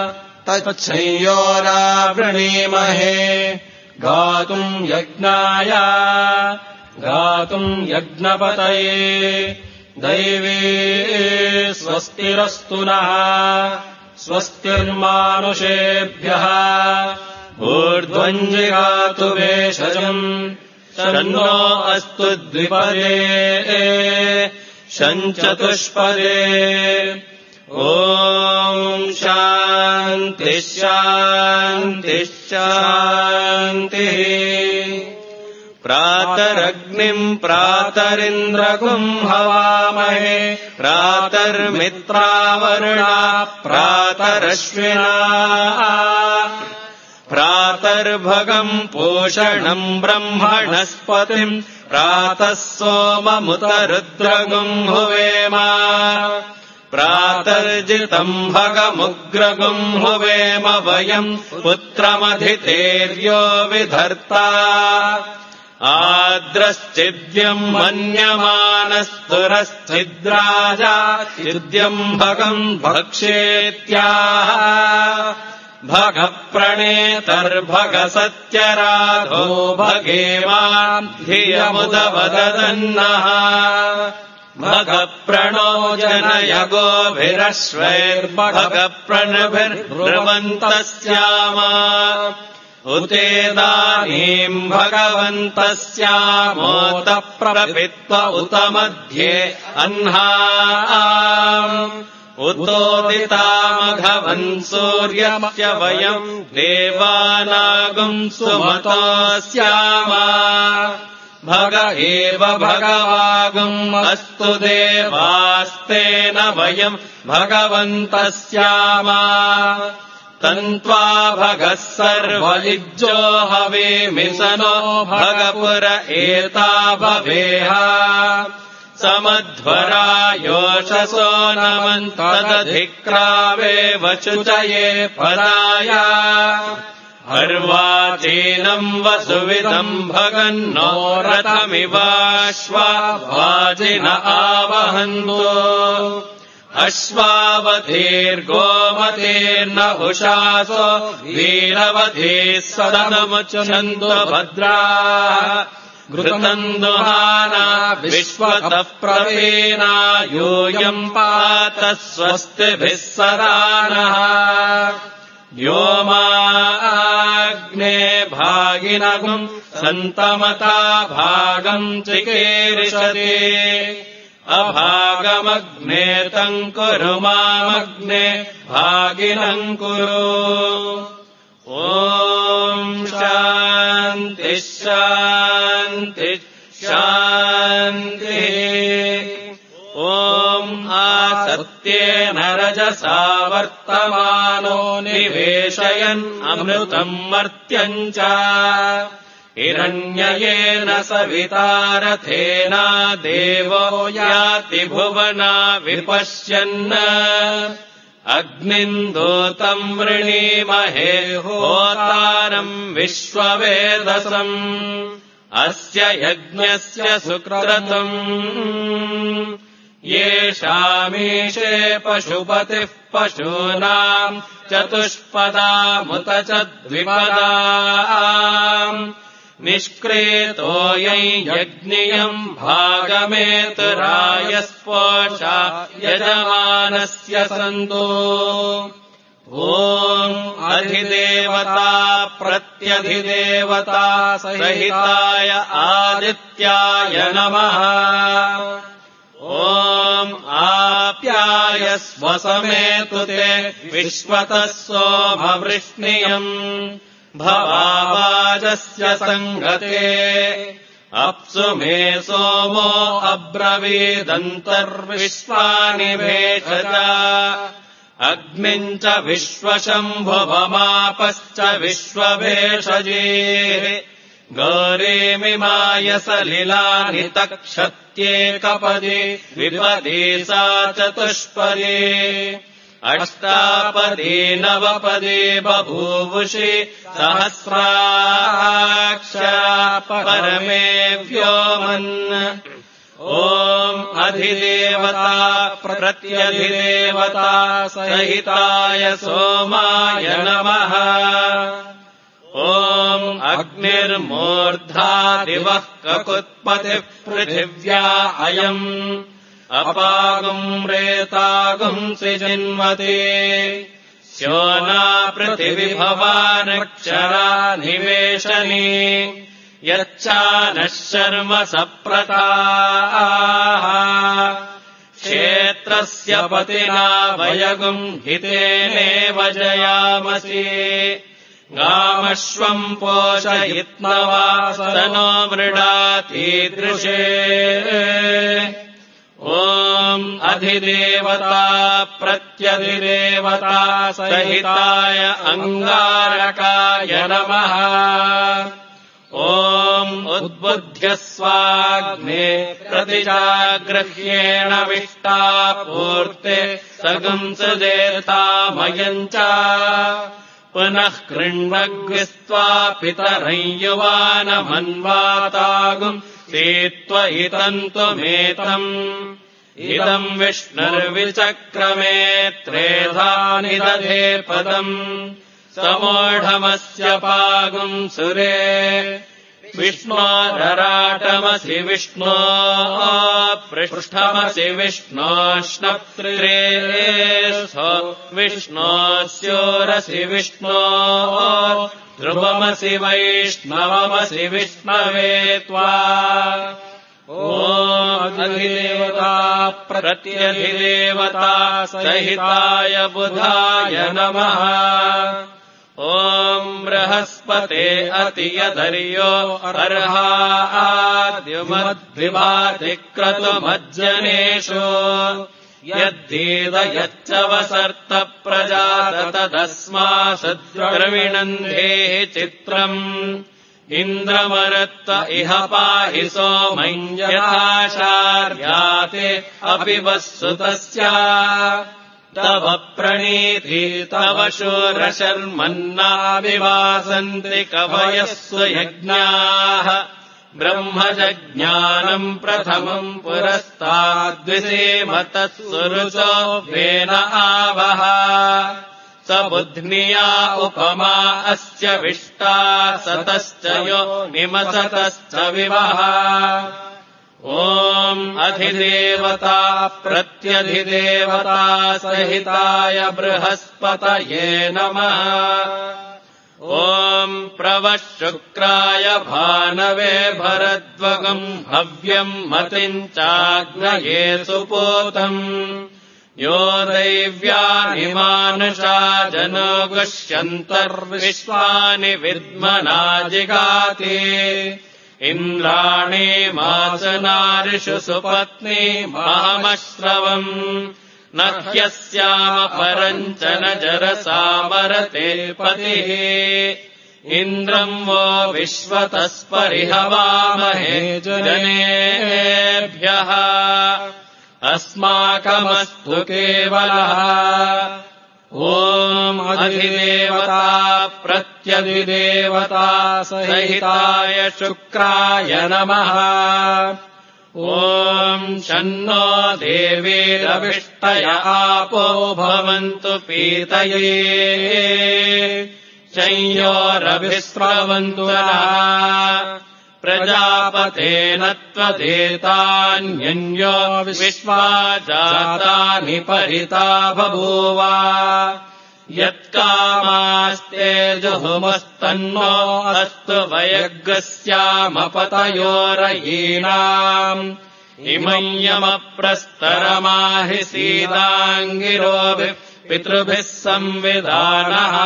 तच्छयोरावृणीमहे गातुम् यज्ञाय गातुम् यज्ञपतये दैवे स्वस्तिरस्तु नः स्वस्तिर्मानुषेभ्यः ऊर्ध्वञ्जिगातु भेषजम् शन्नो अस्तु द्विपदे शञ्चतुष्पदे ॐ शान्तिः शान्तिः शान्तिः प्रातरग्निम् प्रातरिन्द्रगुम् हवामहे प्रातर्मित्रावरुणा प्रातरश्विना प्रातर्भगम् पोषणम् ब्रह्मणस्पतिम् प्रातः सोममुतरुद्रगुम् हुवेम प्रातर्जितम् भगमुग्रगुम् हुवेम वयम् पुत्रमधितेर्यो विधर्ता आद्रश्चिद्यम् मन्यमानस्तुरश्चिद्राजा चिद्यम् भगम् भक्षेत्याह भगप्रणेतर्भगसत्यराधो भगेमाम् धियमुदवदन्नः भगप्रणो जनय गोभिरश्वैर्भगप्रणभिर्ब्रुवन्तस्याम उतेदानीम् भगवन्तस्यामोत प्रपित्व उत मध्ये अह्नाम् उतोदितामघवन् सूर्यस्य वयम् देवानागुम् सुमतोऽस्याम भग एव भगवागुम् अस्तु देवास्तेन वयम् भगवन्तस्याम तन्त्वा भगः सर्व इज्जो हवेमिसनो भगपुर एता भवेह समध्वरायोषसो नमन्तदधिक्रावे वचुचये पदाय अर्वाचीनम् वसुविदम् भगन्नो रथमिवाश्वा वाजिन आवहन्तो अश्वावधीर्गोमतीर्न उषासो वीरवधीः सदनमुच्यन्तो भद्राः घृतम् दुहाना विश्वतः प्रवीणा यूयम् पात स्वस्तिभिः सदा नः व्योमाग्ने भागिनगुम् सन्तमता भागम् चिकीर्षति अभागमग्ने तम् कुरु मामग्ने भागिनम् कुरु ॐ शान्तिः शान्तिः शान्तिः ॐ आसत्येन रजसा वर्तमानो निवेशयन् अमृतम् मर्त्यम् च हिरण्ययेन सविता देवो याति भुवना विपश्यन् अग्निम् दूतम् वृणीमहे होतारम् विश्ववेदसम् अस्य यज्ञस्य सुक्रतुम् येषामीशे पशुपतिः पशूनाम् चतुष्पदामुत च द्विपदाम् निष्क्रेतो यम् यज्ञियम् भागमेतुरायस्पोषा यजमानस्य सन्तो ॐ अधिदेवता प्रत्यधिदेवता सहिताय आदित्याय नमः ॐ आप्यायस्व समेतु ते विश्वतः सोमवृष्णियम् भवावाजस्य सङ्गते अप्सु मे सोमो अब्रवीदन्तर्विश्वानि भेषज अग्निम् च विश्वशम्भुवमापश्च विश्वभेषजेः गौरीमिमाय सलिलानि तक्षत्येकपदे विपदे सा चतुष्पदे अष्टापदे नवपदे बभूवुषि सहस्राक्षा परमे व्योमन् ॐ अधिदेवता प्रत्यधिदेवता सहिताय सोमाय नमः ॐ अग्निर्मूर्धा दिवः ककुत्पतिः पृथिव्या अयम् अपागुम् रेतागुंसि जिन्वते स्योना पृथिविभवानक्षरा निवेशने यच्चानः शर्म सप्रताः क्षेत्रस्य पतिना वयगुम् हितेनेव जयामसि गामश्वम् पोषयित्वा सनो मृडातीदृशे ॐ अधिदेवता प्रत्यधिदेवता सहिताय अङ्गारकाय नमः ॐ उद्बुध्यस्वाग्ने प्रतिजागृह्येण विष्टापूर्ते सगुंसदेतामयम् च पुनः कृण्वग्विस्त्वा पितरम् युवानमन्वातागुम् सीत्व इतन्तुमेतम् इदम् विष्णुर्विचक्रमे त्रेधा निदधे पदम् समोढमस्य पागुम् सुरे विष्णोरराटमसि विष्णो पृष्ठमसि विष्णोष्णप्त्रेष्ठो विष्णोस्योरसि विष्णो ध्रुवमसि वैष्णवमसि विष्णवे त्वा ॐ अधिदेवता प्रत्यधिदेवता सहिताय बुधाय नमः ॐ बृहस्पते अतियधर्यो अर्हाद्युमद्विभातिक्रतुमज्जनेषु यद्दीदयच्च वसर्त प्रजात तदस्मासद्द्रविणन्धेः चित्रम् इन्द्रमरुत्त इह पाहि सोमं यथाशार्याते अपि वस्सुतस्य तव प्रणीति तव शूरशर्मन्नाविवासन्ति कवयः सुयज्ञाः ब्रह्मजज्ञानम् प्रथमम् पुरस्ताद्विसेम तत्सुरुचो वेन आवह स बुध्निया उपमा अस्य विष्टा सतश्च यो निमसतश्च विवः ॐ अधिदेवता प्रत्यधिदेवता सहिताय बृहस्पतये नमः ॐ प्रवः शुक्राय भानवे भरद्वगम् हव्यम् मतिम् चाग्नये सुपूतम् यो दैव्यानि मानुषा जनो गुष्यन्तर्विश्वानि विद्मना जिगाति इन्द्राणि मासनारिषु सुपत्नी मामश्रवम् न ह्यस्याम परम् च न जरसामरते पतिः इन्द्रम् वो विश्वतस्परिहवामहे जनेभ्यः अस्माकमस्तु केवलः ॐ अधिदेवता प्रत्यधिदेवता सहिताय शुक्राय नमः ॐ शन्नो देवीरविष्टय आपो भवन्तु पीतये शंयोरभिस्रवन्तु नः प्रजापतेन त्वदेतान्यन्यो विश्वा जातानि परिता बभूव यत्कामास्ते जुहुमस्तन्नो अस्तु वयग्स्यामपतयोरयीनाम् इमम् यमप्रस्तरमाहि सीदाङ्गिरोभिः पितृभिः संविधानः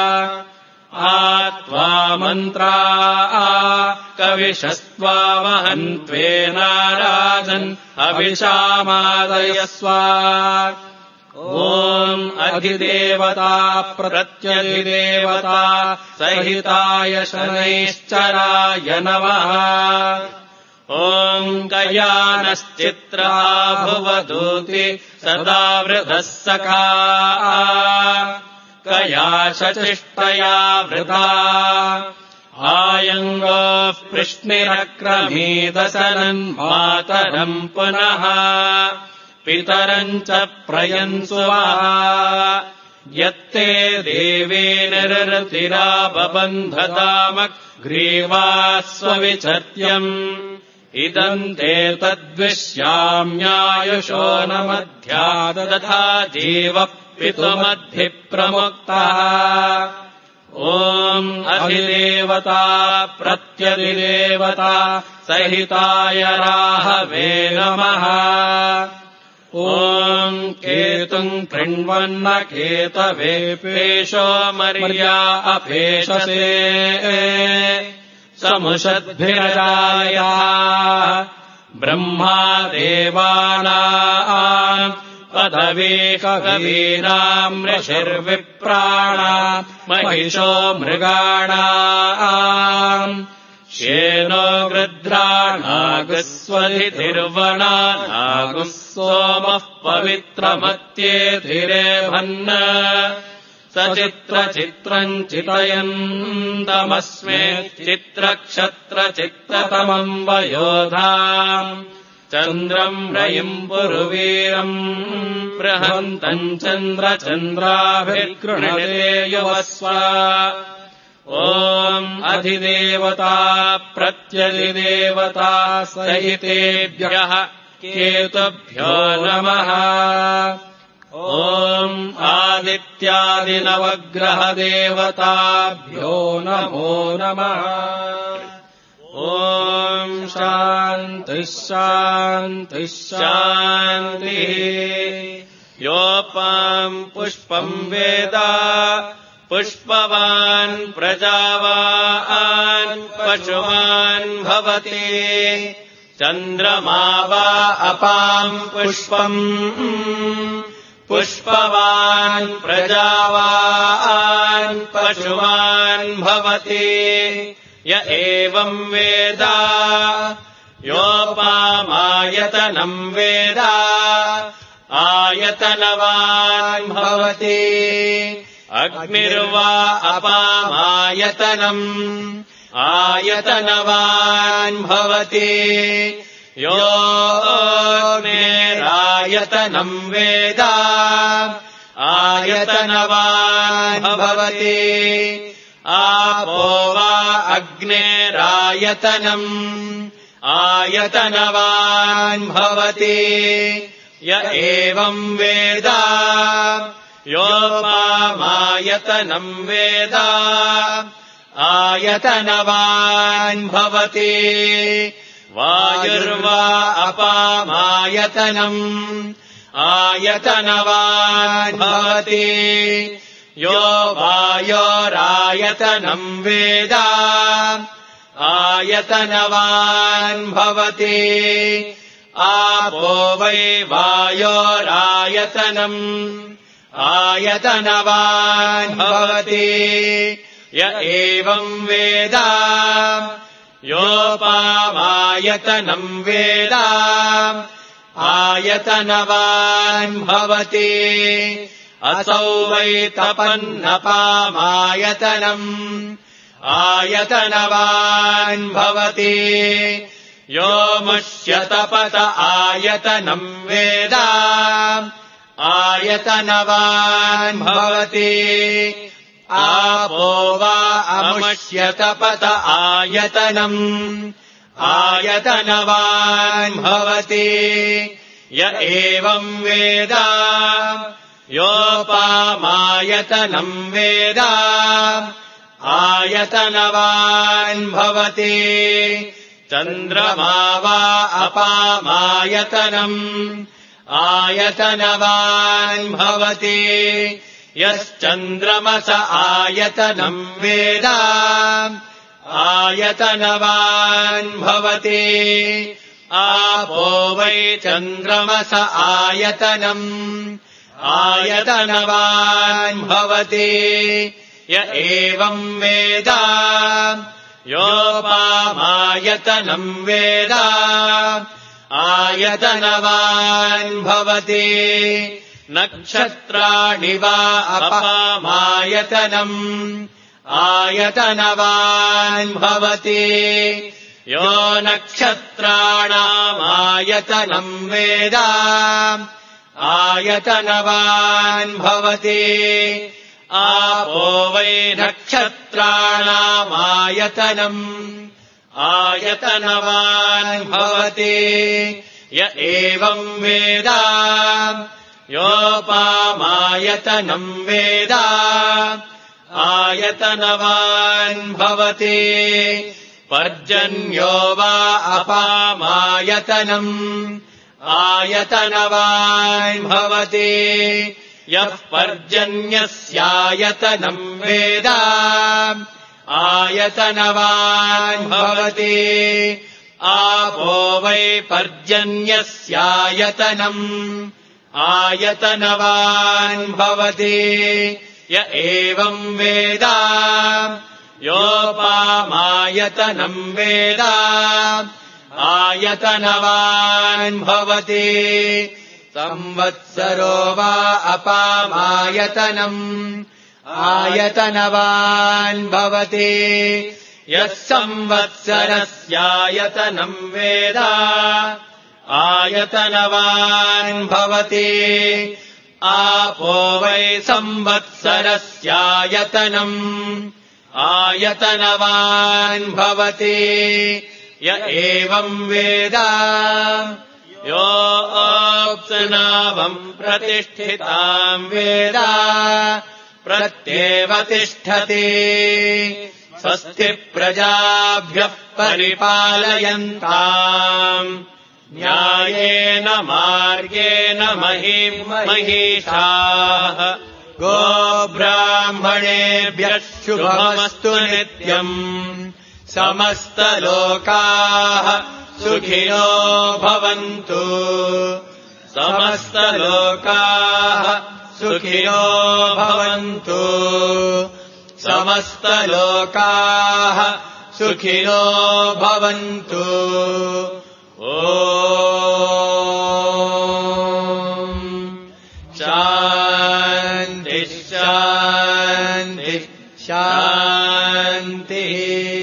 आत्वा मन्त्रा कविशस्त्वा वहन्त्वेनाराजन् अभिशामादयस्व ॐ अधिदेवता प्रत्यधिदेवता सहिताय शनैश्चराय नमः ॐ गयानश्चित्रा भुवदूति सदा वृधः सखा कया शचिष्टया वृथा आयङ्गोः पृश्निरक्रमीदशनन् मातरम् पुनः पितरम् च प्रयन्सुवः यत्ते देवी निरृतिरा बबन्धतामग्रीवास्वविचर्त्यम् इदम् ते तद्विश्याम्यायुषो न मध्यादधा जीवः पितुमद्धिप्रमुक्तः ॐ अधिदेवता प्रत्यधिदेवता सहिताय राहवे नमः ॐ केतुम् कृण्वन्न केतवे पेशो मर्या अपेशसे समुषद्भिरजाया ब्रह्मा देवानाम् पदवी कवीनाम् ऋषिर्विप्राणाम् महिषो मृगाणाम् श्येनो गृध्राणागुस्वधिर्वणा नागुः सोमः पवित्रमत्येधिरेभन्न सचित्रचित्रम् चितयन्तमस्मे चित्रक्षत्रचित्रतमम् वयोधाम् चन्द्रम् रयिम् पुरुवीरम् बृहन्तम् चन्द्रचन्द्राभिर्गृणते युवस्व ॐ अधिदेवता प्रत्यधिदेवता सहितेभ्यः केतुभ्यो नमः। ॐ आदित्यादिनवग्रहदेवताभ्यो नमो नमः। ॐ शान्तिः शान्तिः शान्तिः। योपाम् पुष्पम् वेद पुष्पवान् प्रजावान् पशुमान् भवति। चन्द्रमा वा अपाम् पुष्पम् पुष्पवान् प्रजावान् पशुमान् भवति। य एवम् वेद योपामायतनम् वेद आयतनवान् भवति। अग्निर्वा अपामायतनम् आयतनवान् भवति। योऽग्निरायतनम् वेद आयतनवान् भवति। आपो वा अग्नेरायतनम् आयतनवान् भवति। य एवम् वेद योपामायतनम् वेद आयतनवान् भवति। वायुर्वा अपामायतनम् आयतनवान् भवति। यो वायोरायतनम् वेद आयतनवान् भवति। आपो वै वायोरायतनम् आयतनवान् भवति। य एवम् वेद योपामायतनम् वेद आयतनवान् भवति। असौ वै तपन्नपामायतनम् आयतनवान् भवति। यो मुष्यतपत आयतनम् वेद आयतनवान् भवति। आपो वा अमुष्यतपत आयतनम् आयतनवान् भवति। य एवम् वेद योपामायतनम् वेद आयतनवान् भवति। चन्द्रमा वा अपामायतनम् आयतनवान् भवति। यश्चन्द्रमस आयतनम् वेद आयतनवान् भवति। आपो वै चन्द्रमस आयतनम् आयतनवान् भवति। य एवम् वेद योपामायतनम् वेद आयतनवान् भवति। नक्षत्राणि वा अपामायतनम् आयतनवान् भवति। यो नक्षत्राणामायतनम् वेद आयतनवान् भवति। आपो वै नक्षत्राणामायतनम् आयतनवान् भवति। य एवम् वेद योपामायतनम् वेद आयतनवान् भवति। पर्जन्यो वा अपामायतनम् आयतनवान् भवति। यः पर्जन्यस्यायतनम् वेद आयतनवान् भवति। आपो वै पर्जन्यस्यायतनम् आयतनवान् भवति। य एवम् वेद योपामायतनम् वेद आयतनवान् भवति। संवत्सरो वा अपामायतनम् आयतनवान् भवति। यः संवत्सरस्यायतनम् वेद आयतनवान् भवति। आपो वै संवत्सरस्यायतनम् आयतनवान् भवति य एवम् वेद योऽप्सुनावम् प्रतिष्ठिताम् वेद प्रत्येव तिष्ठति स्वस्ति प्रजाभ्यः परिपालयन्ताम् न्यायेन मार्गेण महीम् महिषाः गोब्राह्मणेभ्यः शुभमस्तु नित्यम् समस्तलोकाः सुखिनो भवन्तु समस्तलोकाः सुखिनो भवन्तु समस्तलोकाः सुखिनो भवन्तु ॐ शान्तिः शान्तिः शान्तिः